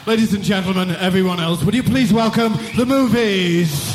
Ladies and gentlemen, everyone else, would you please welcome the Movies?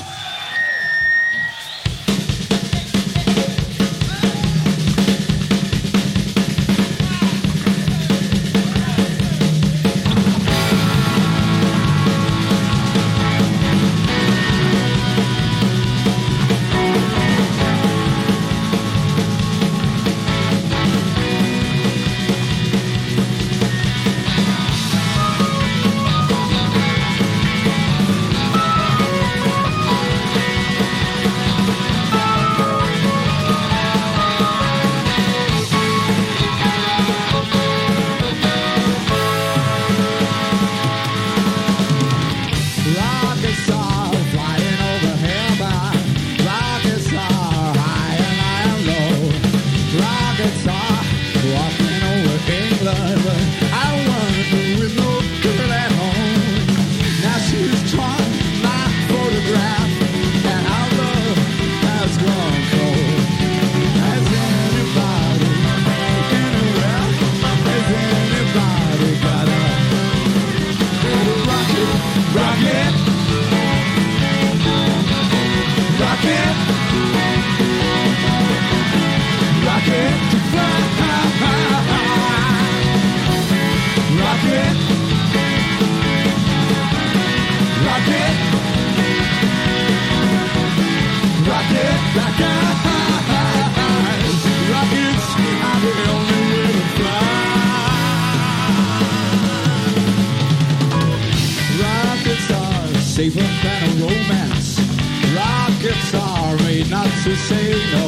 Safer than a romance. Rockets are made not to say no.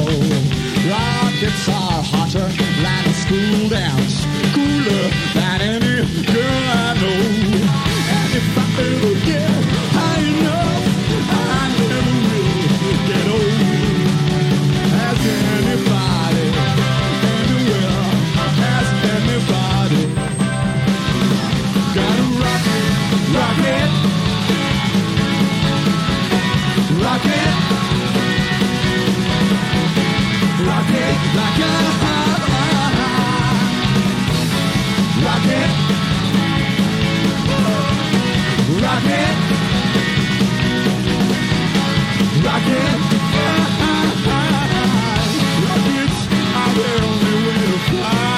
Rockets are hotter than a school dance, cooler than any girl I know. And if I ever get high enough, I never will get old. As anybody, anywhere, as anybody. Gotta rock it, rock it. Rock it, rock it like a rock it, rock it, rock it. Rockets are the only way to fly.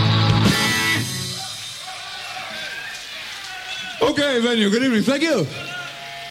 Okay, venue, good evening. Thank you.